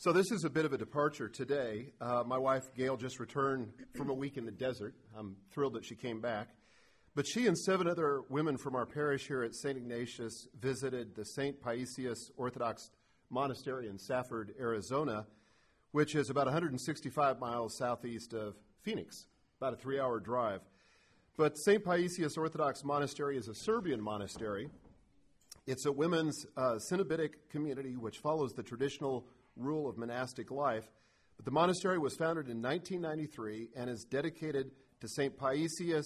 So this is a bit of a departure today. My wife, Gail, just returned from a week in the desert. I'm thrilled that she came back. But she and 7 other women from our parish here at St. Ignatius visited the St. Paisius Orthodox Monastery in Safford, Arizona, which is about 165 miles southeast of Phoenix, about a 3-hour drive. But St. Paisius Orthodox Monastery is a Serbian monastery. It's a women's Cenobitic community which follows the traditional rule of monastic life. But the monastery was founded in 1993 and is dedicated to St. Paisius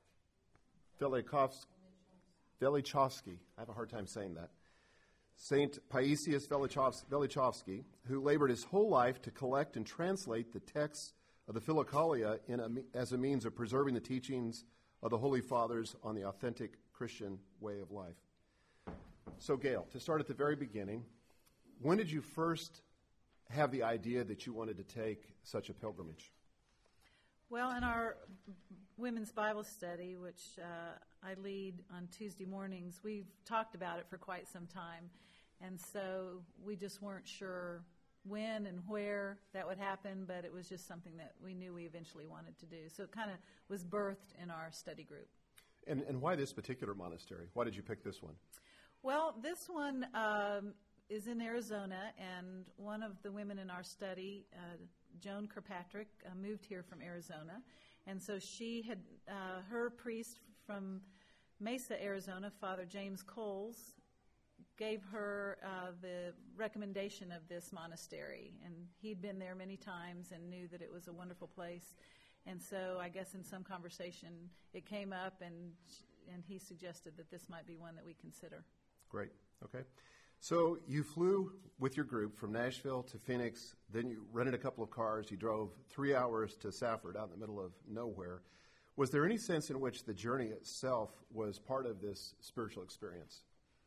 Velichovsky. I have a hard time saying that. St. Paisius Velichovsky, who labored his whole life to collect and translate the texts of the Philokalia as a means of preserving the teachings of the Holy Fathers on the authentic Christian way of life. So, Gail, to start at the very beginning, when did you first have the idea that you wanted to take such a pilgrimage? Well, in our women's Bible study, which I lead on Tuesday mornings, we've talked about it for quite some time. And so we just weren't sure when and where that would happen, but it was just something that we knew we eventually wanted to do. So it kind of was birthed in our study group. And why this particular monastery? Why did you pick this one? Well, this one is in Arizona, and one of the women in our study, Joan Kirkpatrick, moved here from Arizona. And so she had, her priest from Mesa, Arizona, Father James Coles, gave her the recommendation of this monastery. And he'd been there many times and knew that it was a wonderful place. And so I guess in some conversation it came up, and he suggested that this might be one that we consider. Great. Okay. So you flew with your group from Nashville to Phoenix, then you rented a couple of cars, you drove 3 hours to Safford out in the middle of nowhere. Was there any sense in which the journey itself was part of this spiritual experience?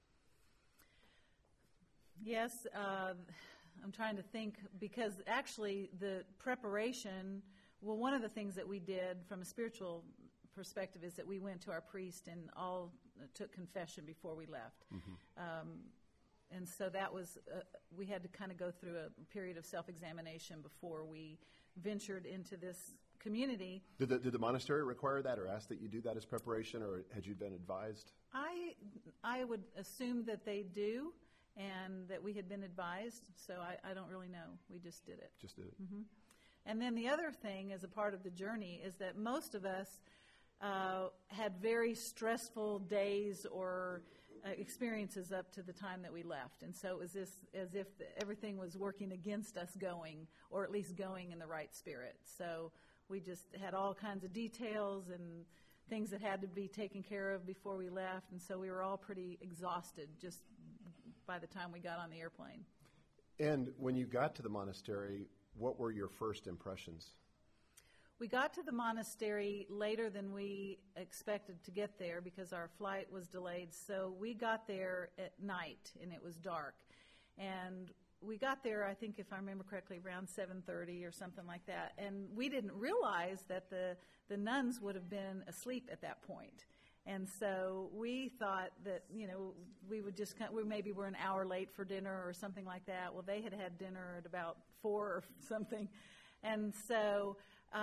Yes. I'm trying to think, because actually the preparation, well, one of the things that we did from a spiritual perspective is that we went to our priest and all took confession before we left. Mm-hmm. And so that was, we had to kind of go through a period of self-examination before we ventured into this community. Did the monastery require that or ask that you do that as preparation, or had you been advised? I would assume that they do and that we had been advised, so I don't really know. We just did it. Just did it. Mm-hmm. And then the other thing as a part of the journey is that most of us had very stressful days or experiences up to the time that we left. And so it was as if everything was working against us going, or at least going in the right spirit. So we just had all kinds of details and things that had to be taken care of before we left. And so we were all pretty exhausted just by the time we got on the airplane. And when you got to the monastery, what were your first impressions? We got to the monastery later than we expected to get there because our flight was delayed. So we got there at night, and it was dark. And we got there, I think, if I remember correctly, around 7:30 or something like that. And we didn't realize that the nuns would have been asleep at that point. And so we thought that, we would just maybe we're an hour late for dinner or something like that. Well, they had dinner at about 4 or something. And so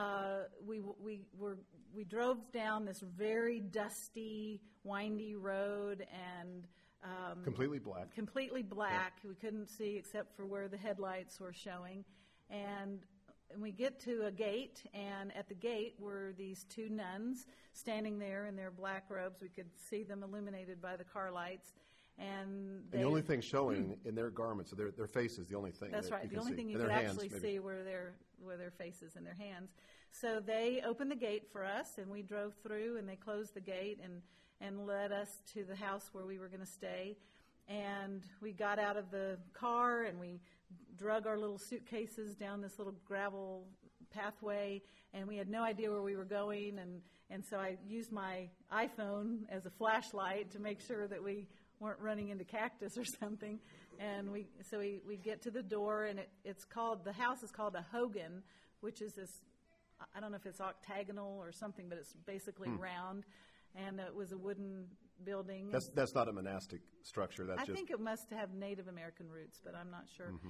we drove down this very dusty, windy road, and completely black. Completely black. Yeah. We couldn't see except for where the headlights were showing. And we get to a gate, and at the gate were these 2 nuns standing there in their black robes. We could see them illuminated by the car lights. And the only thing showing in their garments, their faces, the only thing. That's right. The only thing you could actually see were their faces and their hands. So they opened the gate for us, and we drove through, and they closed the gate and led us to the house where we were going to stay. And we got out of the car, and we drug our little suitcases down this little gravel pathway, and we had no idea where we were going. And so I used my iPhone as a flashlight to make sure that we weren't running into cactus or something. And we get to the door, and the house is called a Hogan, which is this, I don't know if it's octagonal or something, but it's basically round. And it was a wooden building. That's not a monastic structure. I think it must have Native American roots, but I'm not sure. Mm-hmm.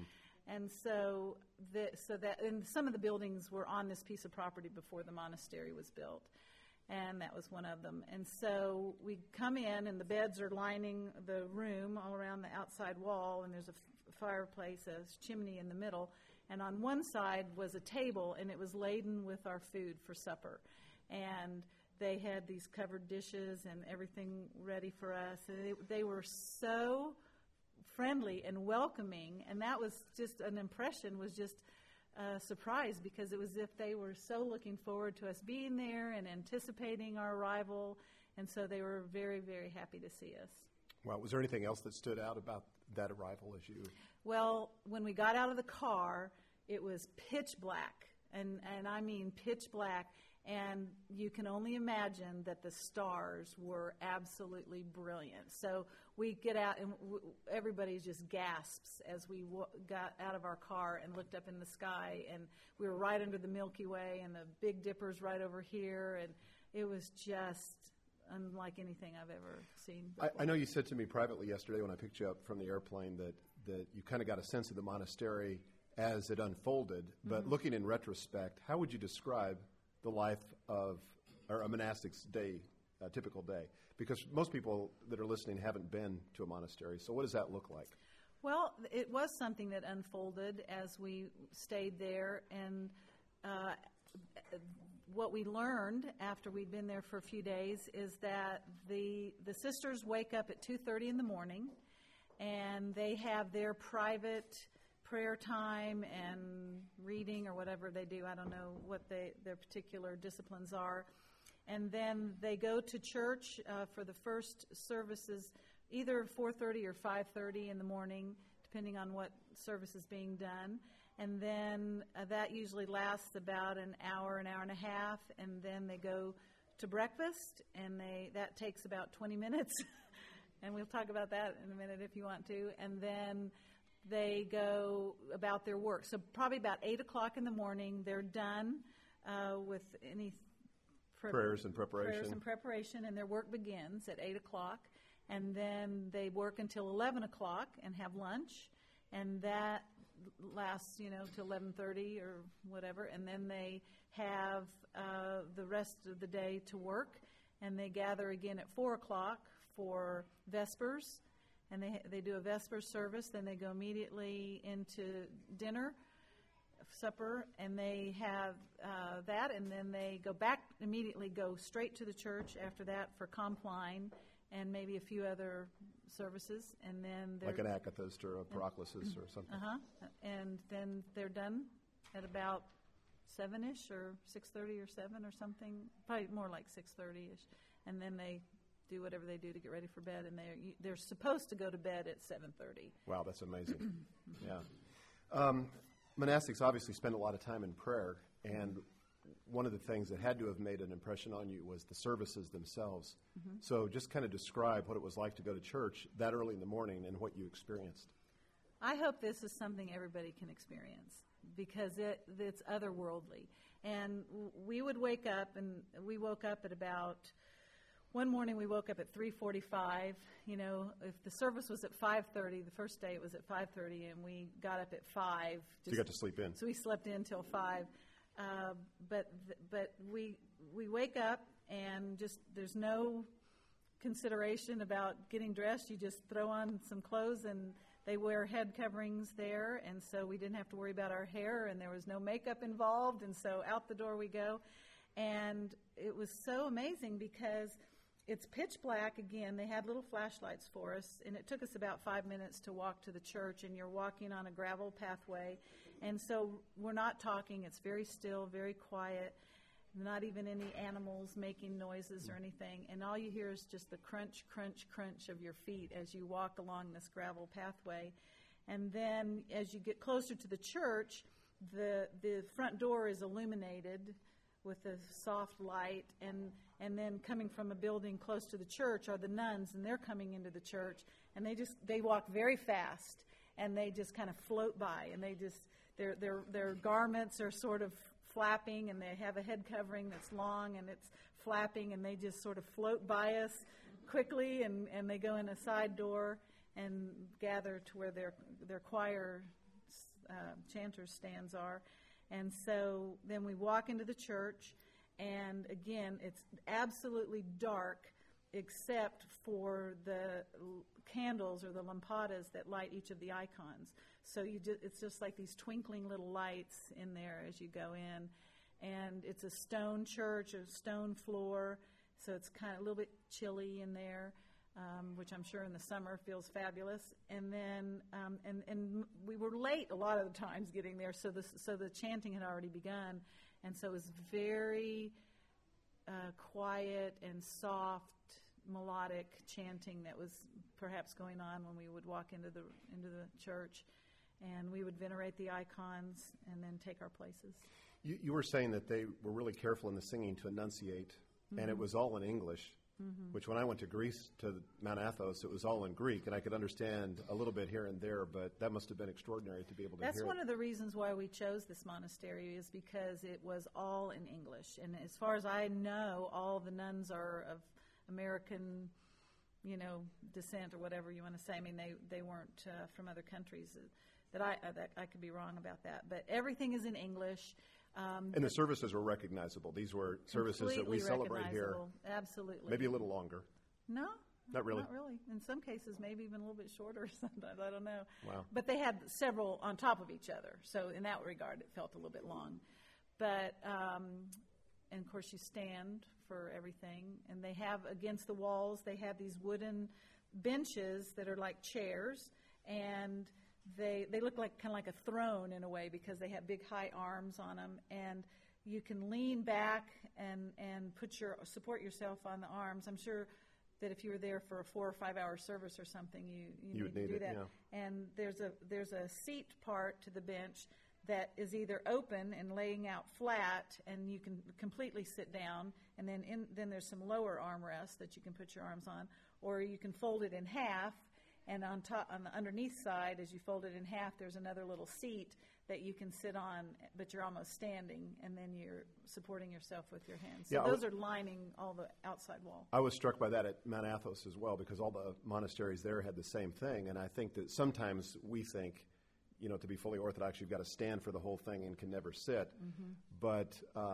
And and some of the buildings were on this piece of property before the monastery was built, and that was one of them. And so we come in, and the beds are lining the room all around the outside wall, and there's a fireplace, a chimney in the middle, and on one side was a table, and it was laden with our food for supper. And they had these covered dishes and everything ready for us. And they were so friendly and welcoming, and that was just an impression, was just a surprise, because it was as if they were so looking forward to us being there and anticipating our arrival, and so they were very, very happy to see us. Well, was there anything else that stood out about that arrival as you... Well, when we got out of the car, it was pitch black, and I mean pitch black, and you can only imagine that the stars were absolutely brilliant. So we get out, and everybody just gasps as we got out of our car and looked up in the sky, and we were right under the Milky Way, and the Big Dipper's right over here, and it was just unlike anything I've ever seen before. I know you said to me privately yesterday when I picked you up from the airplane that you kind of got a sense of the monastery as it unfolded, but looking in retrospect, how would you describe the life of a monastic's day, a typical day? Because most people that are listening haven't been to a monastery, so what does that look like? Well, it was something that unfolded as we stayed there, and what we learned after we'd been there for a few days is that the sisters wake up at 2:30 in the morning, and they have their private prayer time and reading or whatever they do. I don't know what their particular disciplines are. And then they go to church for the first services, either 4:30 or 5:30 in the morning, depending on what service is being done. And then that usually lasts about an hour and a half, and then they go to breakfast, and that takes about 20 minutes. And we'll talk about that in a minute if you want to. And then they go about their work. So probably about 8 o'clock in the morning, they're done with any prayers and preparation. And their work begins at 8 o'clock. And then they work until 11 o'clock and have lunch. And that lasts, till 11:30 or whatever. And then they have the rest of the day to work. And they gather again at 4 o'clock for Vespers. And they do a Vespers service. Then they go immediately into dinner, supper, and they have that. And then they go straight to the church after that for Compline and maybe a few other services. And then like an Akathist or a Paraclesis or something. And then they're done at about 7-ish or 6:30 or 7 or something. Probably more like 6:30-ish. And then they do whatever they do to get ready for bed, and they're supposed to go to bed at 7:30. Wow, that's amazing. Yeah. Monastics obviously spend a lot of time in prayer, and one of the things that had to have made an impression on you was the services themselves. So just kind of describe what it was like to go to church that early in the morning and what you experienced. I hope this is something everybody can experience, because it's otherworldly. And we would wake up, and we woke up at about... One morning we woke up at 3:45. If the service was at 5:30, the first day it was at 5:30, and we got up at 5. So you got to sleep in. So we slept in till 5. But we wake up, and just there's no consideration about getting dressed. You just throw on some clothes, and they wear head coverings there, and so we didn't have to worry about our hair, and there was no makeup involved, and so out the door we go. And it was so amazing because it's pitch black again. They had little flashlights for us, and it took us about 5 minutes to walk to the church, and you're walking on a gravel pathway. And so we're not talking. It's very still, very quiet, not even any animals making noises or anything. And all you hear is just the crunch, crunch, crunch of your feet as you walk along this gravel pathway. And then as you get closer to the church, the front door is illuminated with a soft light, and then coming from a building close to the church are the nuns, and they're coming into the church, and they walk very fast, and they just kind of float by, and their garments are sort of flapping, and they have a head covering that's long, and it's flapping, and they just sort of float by us quickly, and they go in a side door and gather to where their choir chanters' stands are. And so then we walk into the church, and again, it's absolutely dark except for the candles or the lampadas that light each of the icons. So it's just like these twinkling little lights in there as you go in. And it's a stone church, a stone floor, so it's kind of a little bit chilly in there, which I'm sure in the summer feels fabulous. And then and we were late a lot of the times getting there, so the chanting had already begun, and so it was very quiet and soft, melodic chanting that was perhaps going on when we would walk into the church, and we would venerate the icons and then take our places. You were saying that they were really careful in the singing to enunciate, and it was all in English, which when I went to Greece, to Mount Athos, it was all in Greek, and I could understand a little bit here and there, but that must have been extraordinary to be able to hear it. That's one of the reasons why we chose this monastery, is because it was all in English. And as far as I know, all the nuns are of American, descent or whatever you want to say. I mean, they weren't from other countries. That I could be wrong about that, but everything is in English. And the services were recognizable. These were services that we celebrate here. Absolutely. Maybe a little longer. No. Not really? Not really. In some cases, maybe even a little bit shorter sometimes. I don't know. Wow. But they had several on top of each other. So in that regard, it felt a little bit long. But, and of course, you stand for everything. And they have, against the walls, they have these wooden benches that are like chairs. And they look like kind of like a throne in a way, because they have big high arms on them, and you can lean back and support yourself on the arms. I'm sure that if you were there for a 4 or 5 hour service or something, you would need to do that. Yeah. And there's a seat part to the bench that is either open and laying out flat, and you can completely sit down, and then there's some lower armrests that you can put your arms on, or you can fold it in half. And on the underneath side, as you fold it in half, there's another little seat that you can sit on, but you're almost standing, and then you're supporting yourself with your hands. So those are lining all the outside wall. I was struck by that at Mount Athos as well, because all the monasteries there had the same thing. And I think that sometimes we think, to be fully Orthodox, you've got to stand for the whole thing and can never sit. Mm-hmm. But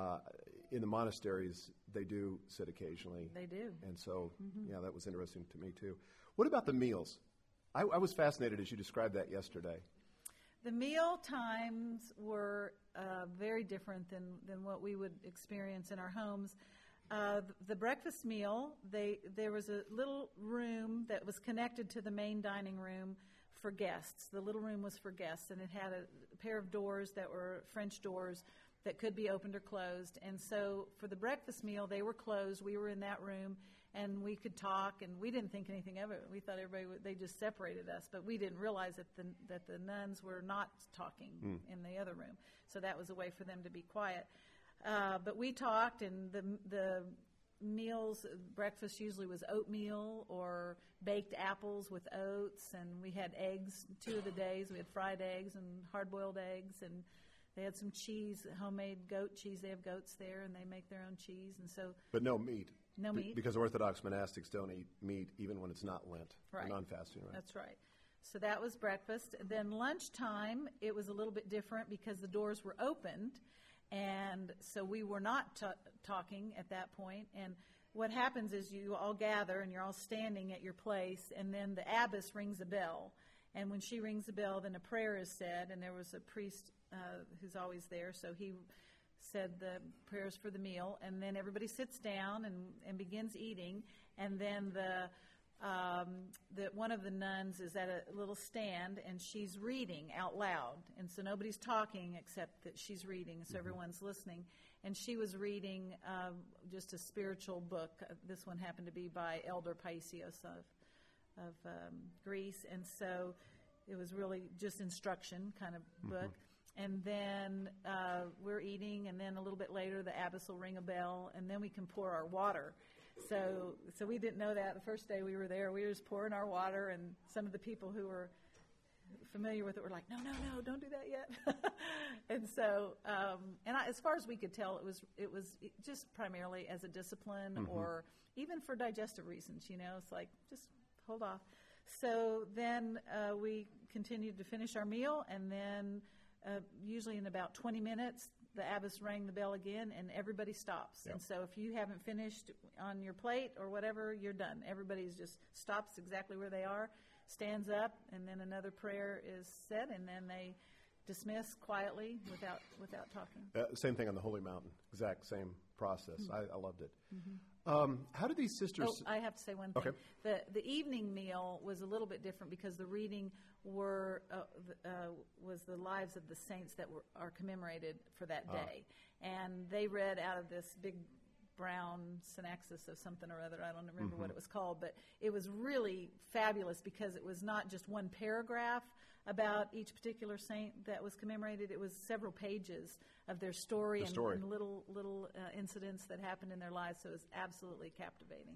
in the monasteries, they do sit occasionally. They do. And so, that was interesting to me, too. What about the meals? I was fascinated as you described that yesterday. The meal times were very different than what we would experience in our homes. The breakfast meal, there was a little room that was connected to the main dining room for guests. The little room was for guests, and it had a pair of doors that were French doors that could be opened or closed. And so for the breakfast meal, they were closed. We were in that room, and we could talk, and we didn't think anything of it. We thought they just separated us, but we didn't realize that the nuns were not talking in the other room. So that was a way for them to be quiet. But we talked, and the meals, breakfast usually was oatmeal or baked apples with oats, and we had eggs 2 of the days. We had fried eggs and hard-boiled eggs, and they had some cheese, homemade goat cheese. They have goats there, and they make their own cheese, and so. But no meat. No meat. Because Orthodox monastics don't eat meat even when it's not Lent. Right. Or non-fasting, right? That's right. So that was breakfast. Then lunchtime, it was a little bit different because the doors were opened, and so we were not talking at that point. And what happens is you all gather, and you're all standing at your place, and then the abbess rings a bell. And when she rings the bell, then a prayer is said, and there was a priest who's always there, so he said the prayers for the meal, and then everybody sits down and begins eating, and then one of the nuns is at a little stand, and she's reading out loud, and so nobody's talking except that she's reading, so everyone's listening, and she was reading just a spiritual book. This one happened to be by Elder Paisios of Greece, and so it was really just instruction kind of book. And then we're eating, and then a little bit later the abbess will ring a bell, and then we can pour our water. So we didn't know that the first day we were there. We were just pouring our water, and some of the people who were familiar with it were like, no, don't do that yet. And so, as far as we could tell, it was just primarily as a discipline or even for digestive reasons. It's like just hold off. So then we continued to finish our meal, and then usually in about 20 minutes, the abbess rang the bell again, and everybody stops. Yep. And so if you haven't finished on your plate or whatever, you're done. Everybody just stops exactly where they are, stands up, and then another prayer is said, and then they dismiss quietly without talking. Same thing on the Holy Mountain. Exact same process. Mm-hmm. I loved it. Mm-hmm. How did these sisters... Oh, I have to say one thing. Okay. The evening meal was a little bit different because the reading was the lives of the saints that are commemorated for that day. And they read out of this big brown synaxis of something or other. I don't remember what it was called, but it was really fabulous because it was not just one paragraph about each particular saint that was commemorated. It was several pages of their story and little incidents that happened in their lives, so it was absolutely captivating.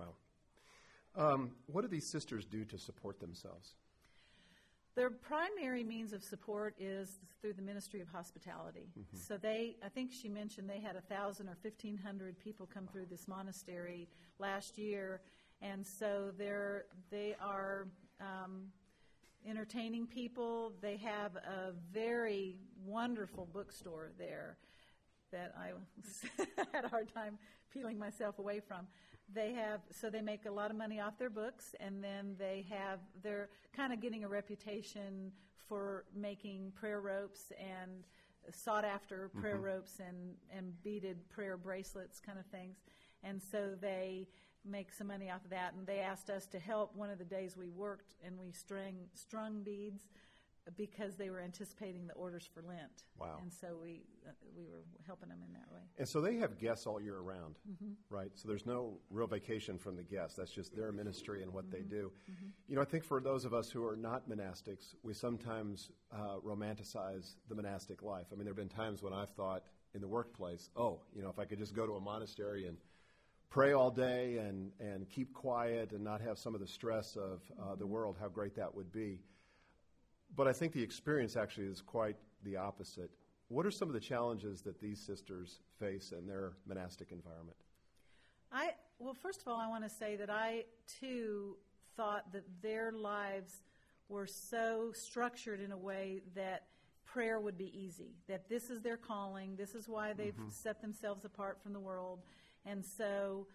Wow. What do these sisters do to support themselves? Their primary means of support is through the ministry of hospitality. Mm-hmm. So I think she mentioned they had 1,000 or 1,500 people come through this monastery last year, and so they are entertaining people. They have a very wonderful bookstore there that I had a hard time peeling myself away from. They make a lot of money off their books, and then they're kind of getting a reputation for making prayer ropes and sought after prayer ropes and beaded prayer bracelets kind of things. And so they make some money off of that, and they asked us to help one of the days we worked, and we strung beads because they were anticipating the orders for Lent. Wow. And so we were helping them in that way. And so they have guests all year round, right? So there's no real vacation from the guests. That's just their ministry and what they do. Mm-hmm. You know, I think for those of us who are not monastics, we sometimes romanticize the monastic life. I mean, there have been times when I've thought in the workplace, if I could just go to a monastery and pray all day and keep quiet and not have some of the stress of the world, how great that would be. But I think the experience actually is quite the opposite. What are some of the challenges that these sisters face in their monastic environment? Well, first of all, I want to say that I, too, thought that their lives were so structured in a way that prayer would be easy, that this is their calling, this is why they've set themselves apart from the world. And so...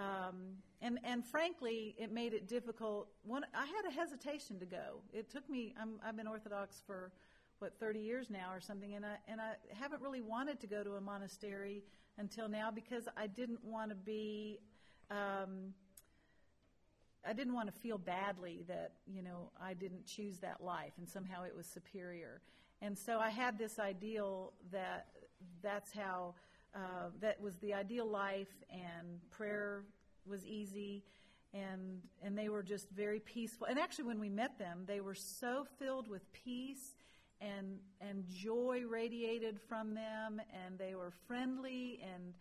And frankly, it made it difficult. I had a hesitation to go. It took me. I've been Orthodox for 30 years now or something, and I haven't really wanted to go to a monastery until now because I didn't want to be. I didn't want to feel badly that I didn't choose that life and somehow it was superior. And so I had this ideal that's how. That was the ideal life, and prayer was easy, and they were just very peaceful. And actually, when we met them, they were so filled with peace and joy radiated from them, and they were friendly and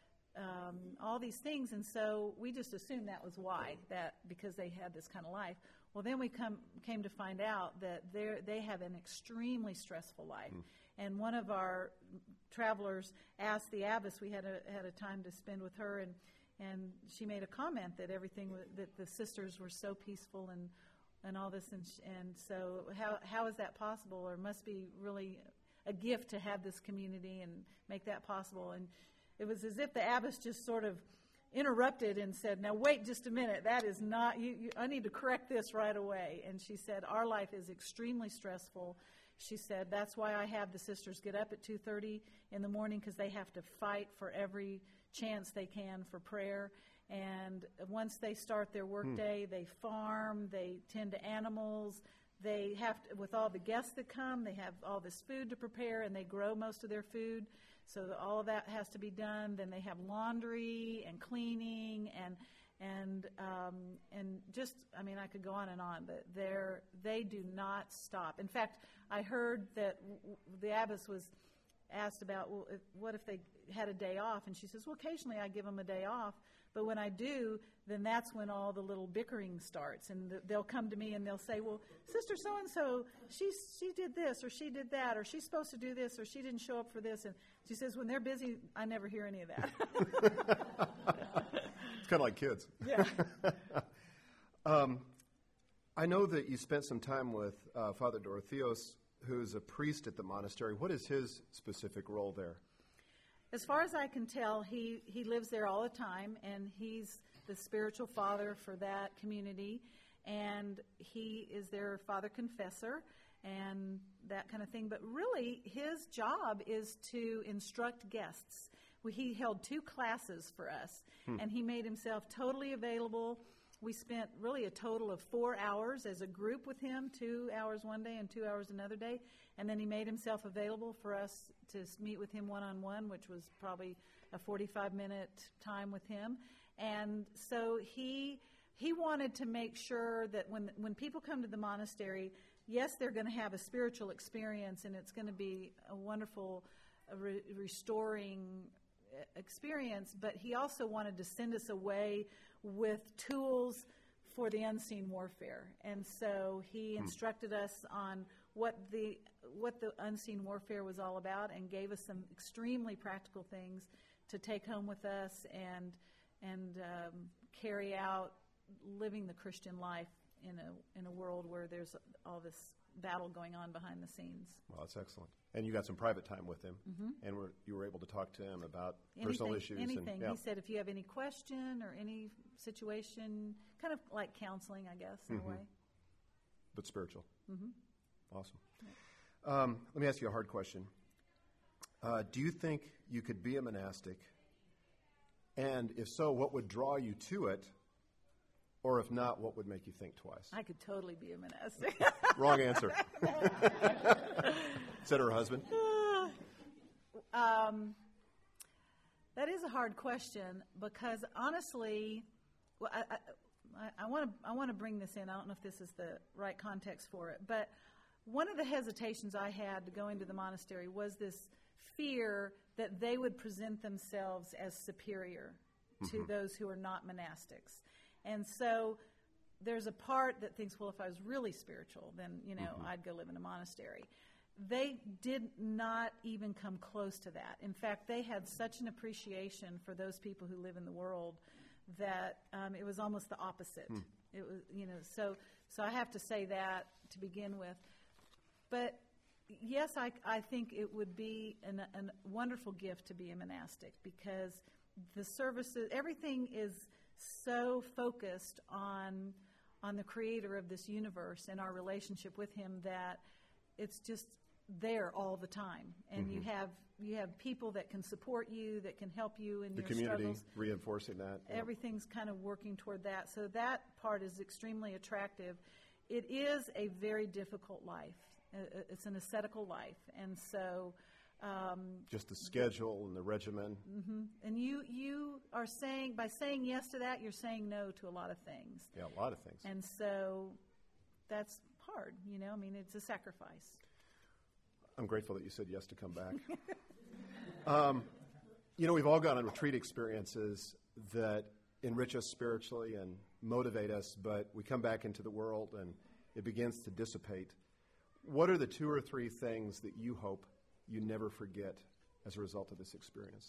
all these things. And so we just assumed that was why, that because they had this kind of life. Well, then we came to find out that they have an extremely stressful life. And one of our travelers asked the abbess, we had a time to spend with her, and she made a comment that that the sisters were so peaceful and all this, and so how is that possible? Or it must be really a gift to have this community and make that possible. And it was as if the abbess just sort of interrupted and said, "Now wait just a minute, that is not, I need to correct this right away." And she said, "Our life is extremely stressful." She said, "That's why I have the sisters get up at 2:30 in the morning because they have to fight for every chance they can for prayer. And once they start their workday, they farm, they tend to animals. They have to, with all the guests that come, they have all this food to prepare, and they grow most of their food. So all of that has to be done. Then they have laundry and cleaning and just, I mean, I could go on and on, but they do not stop. In fact, I heard that the abbess was asked about, well, what if they had a day off? And she says, well, occasionally I give them a day off, but when I do, then that's when all the little bickering starts. And they'll come to me and they'll say, well, Sister so-and-so, she did this or she did that, or she's supposed to do this or she didn't show up for this. And she says, when they're busy, I never hear any of that. It's kind of like kids. Yeah. I know that you spent some time with Father Dorotheos, who's a priest at the monastery. What is his specific role there? As far as I can tell, he lives there all the time, and he's the spiritual father for that community, and he is their father confessor and that kind of thing. But really, his job is to instruct guests. He held 2 classes for us, and he made himself totally available. We spent really a total of 4 hours as a group with him, 2 hours one day and 2 hours another day. And then he made himself available for us to meet with him one-on-one, which was probably a 45-minute time with him. And so he wanted to make sure that when people come to the monastery, yes, they're going to have a spiritual experience, and it's going to be a wonderful, restoring experience, but he also wanted to send us away with tools for the unseen warfare. And so he instructed us on what the unseen warfare was all about, and gave us some extremely practical things to take home with us and carry out living the Christian life in a world where there's all this battle going on behind the scenes. Well, that's excellent. And you got some private time with him, and you were able to talk to him about personal issues. Anything. He said, if you have any question or any situation, kind of like counseling, I guess, in a way. But spiritual. Awesome. Let me ask you a hard question. Do you think you could be a monastic? And if so, what would draw you to it? Or if not, what would make you think twice? I could totally be a monastic. Wrong answer. Said her husband. That is a hard question, because honestly, well, I want to bring this in. I don't know if this is the right context for it, but one of the hesitations I had to go into the monastery was this fear that they would present themselves as superior to those who are not monastics. And so there's a part that thinks, well, if I was really spiritual, then, I'd go live in a monastery. They did not even come close to that. In fact, they had such an appreciation for those people who live in the world that it was almost the opposite. It was, so I have to say that to begin with. But yes, I think it would be a wonderful gift to be a monastic, because the services, everything is so focused on the creator of this universe and our relationship with him that it's just there all the time. And you have people that can support you, that can help you in your community, struggles. Reinforcing that. Yeah. Everything's kind of working toward that. So that part is extremely attractive. It is a very difficult life. It's an ascetical life. And so just the schedule and the regimen. And you are saying, by saying yes to that, you're saying no to a lot of things. Yeah, a lot of things. And so that's hard, it's a sacrifice. I'm grateful that you said yes to come back. We've all gone on retreat experiences that enrich us spiritually and motivate us, but we come back into the world and it begins to dissipate. What are the 2 or 3 things that you hope you never forget as a result of this experience?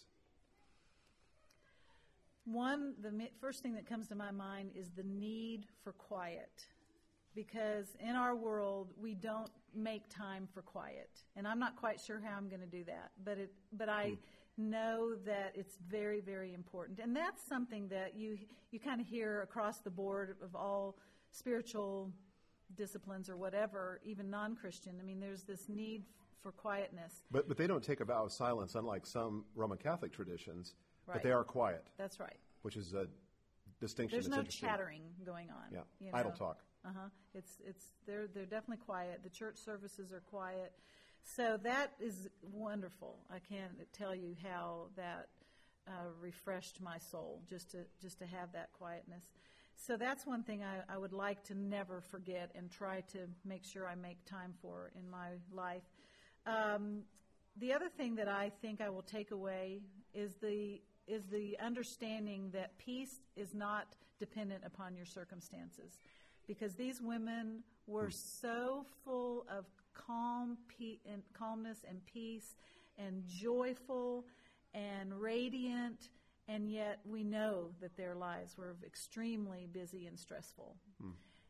One, the first thing that comes to my mind is the need for quiet. Because in our world, we don't make time for quiet. And I'm not quite sure how I'm going to do that. But I know that it's very, very important. And that's something that you kind of hear across the board of all spiritual disciplines or whatever, even non-Christian. I mean, there's this need for quietness. But they don't take a vow of silence, unlike some Roman Catholic traditions. Right. But they are quiet. That's right. Which is a distinction. There's no chattering going on. Yeah, idle talk. They're definitely quiet. The church services are quiet. So that is wonderful. I can't tell you how that refreshed my soul just to have that quietness. So that's one thing I would like to never forget and try to make sure I make time for in my life. The other thing that I think I will take away is the understanding that peace is not dependent upon your circumstances, because these women were so full of calmness and peace and joyful and radiant, and yet we know that their lives were extremely busy and stressful.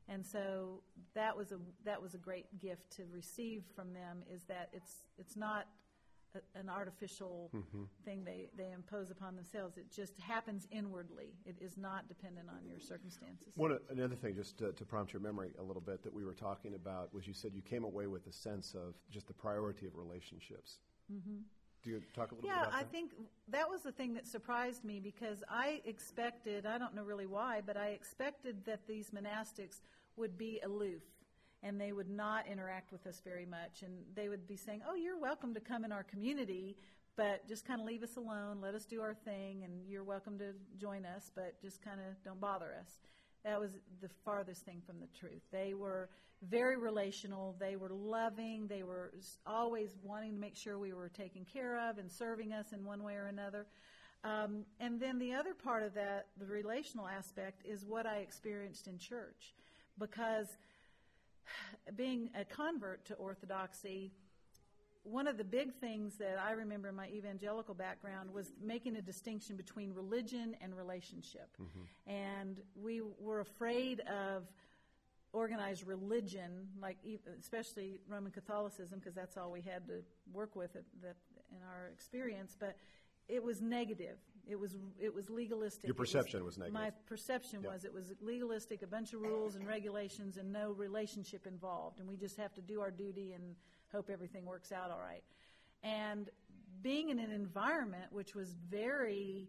And so that was a great gift to receive from them, is that it's not an artificial thing they impose upon themselves. It just happens inwardly. It is not dependent on your circumstances. Another thing, just to prompt your memory a little bit, that we were talking about was you said you came away with a sense of just the priority of relationships. Mm-hmm. Do you talk a little bit about that? Yeah, I think that was the thing that surprised me, because I expected, I don't know really why, but I expected that these monastics would be aloof and they would not interact with us very much. And they would be saying, oh, you're welcome to come in our community, but just kind of leave us alone, let us do our thing, and you're welcome to join us, but just kind of don't bother us. That was the farthest thing from the truth. They were very relational. They were loving. They were always wanting to make sure we were taken care of and serving us in one way or another. And then the other part of that, the relational aspect, is what I experienced in church. Because being a convert to Orthodoxy, one of the big things that I remember in my evangelical background was making a distinction between religion and relationship. Mm-hmm. And we were afraid of organized religion, like especially Roman Catholicism, because that's all we had to work with in our experience. But it was negative. It was legalistic. Your perception was negative. My perception was it was legalistic, a bunch of rules and regulations and no relationship involved. And we just have to do our duty and hope everything works out all right. And being in an environment which was very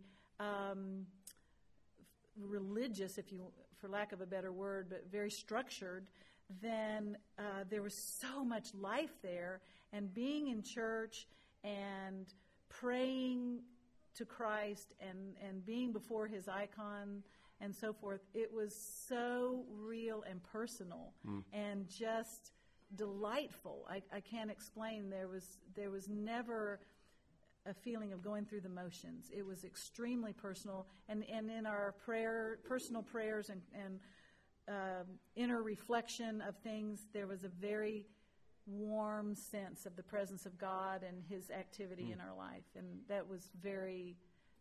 religious, for lack of a better word, but very structured, then there was so much life there. And being in church and praying to Christ and being before his icon and so forth, it was so real and personal and just delightful. I can't explain. There was never a feeling of going through the motions. It was extremely personal, and in our personal prayers and inner reflection of things, there was a very warm sense of the presence of God and his activity in our life, and that was very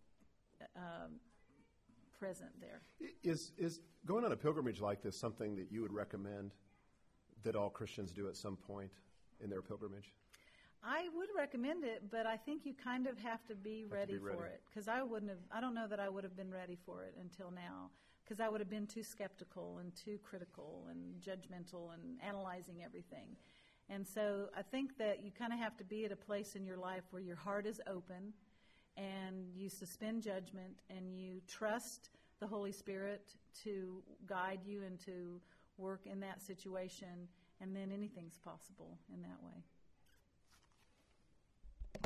present there. Is going on a pilgrimage like this something that you would recommend that all Christians do at some point in their pilgrimage? I would recommend it, but I think you kind of have to be ready for it, because I don't know that I would have been ready for it until now, because I would have been too skeptical and too critical and judgmental and analyzing everything. And so I think that you kind of have to be at a place in your life where your heart is open and you suspend judgment and you trust the Holy Spirit to guide you and to work in that situation, and then anything's possible in that way.